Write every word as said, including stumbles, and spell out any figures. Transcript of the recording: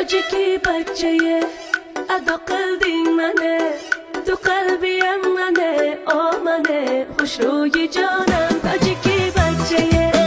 تاجیکی بچه ادا قلبی منه، تو قلبیم منه، آمنه خوش روی جانم تاجیکی بچه